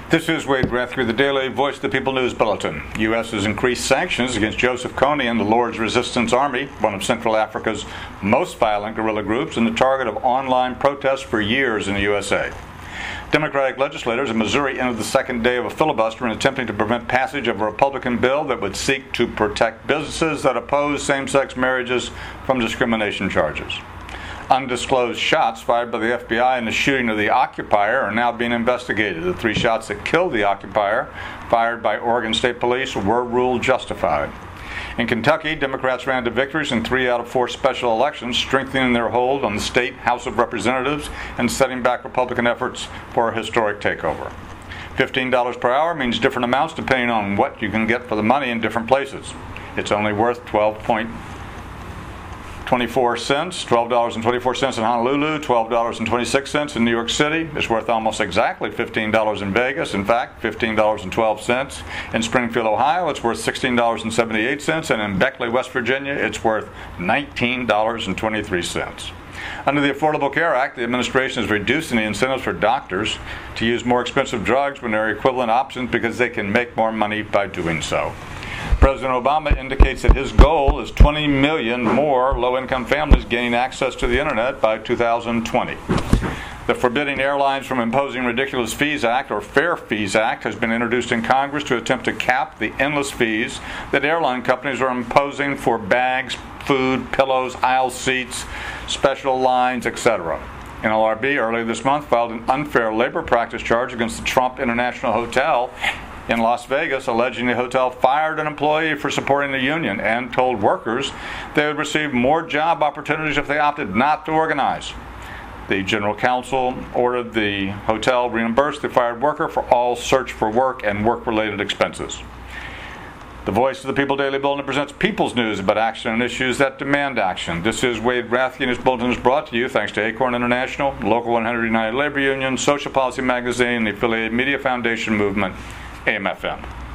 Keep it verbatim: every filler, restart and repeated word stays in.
This is Wade Rathke, the Daily Voice of the People News Bulletin. U S has increased sanctions against Joseph Kony and the Lord's Resistance Army, one of Central Africa's most violent guerrilla groups and the target of online protests for years in the U S A. Democratic legislators in Missouri entered the second day of a filibuster in attempting to prevent passage of a Republican bill that would seek to protect businesses that oppose same-sex marriages from discrimination charges. Undisclosed shots fired by the F B I in the shooting of the occupier are now being investigated. The three shots that killed the occupier, fired by Oregon State Police, were ruled justified. In Kentucky, Democrats ran to victories in three out of four special elections, strengthening their hold on the state House of Representatives and setting back Republican efforts for a historic takeover. fifteen dollars per hour means different amounts depending on what you can get for the money in different places. It's only worth twelve point two four cents, twelve dollars and twenty-four cents in Honolulu, twelve dollars and twenty-six cents in New York City. It's worth almost exactly fifteen dollars in Vegas. In fact, fifteen dollars and twelve cents. In Springfield, Ohio, it's worth sixteen dollars and seventy-eight cents. And in Beckley, West Virginia, it's worth nineteen dollars and twenty-three cents. Under the Affordable Care Act, the administration is reducing the incentives for doctors to use more expensive drugs when there are equivalent options because they can make more money by doing so. President Obama indicates that his goal is twenty million more low-income families gaining access to the Internet by two thousand twenty. The Forbidding Airlines from Imposing Ridiculous Fees Act, or Fair Fees Act, has been introduced in Congress to attempt to cap the endless fees that airline companies are imposing for bags, food, pillows, aisle seats, special lines, et cetera. N L R B earlier this month filed an unfair labor practice charge against the Trump International Hotel in Las Vegas, alleging the hotel fired an employee for supporting the union and told workers they would receive more job opportunities if they opted not to organize. The general counsel ordered the hotel reimburse the fired worker for all search for work and work-related expenses. The Voice of the People Daily Bulletin presents People's News about action and issues that demand action. This is Wade Rathke, and this bulletin is brought to you thanks to Acorn International, Local one hundred United Labor Union, Social Policy Magazine, and the Affiliated Media Foundation Movement, A M F M.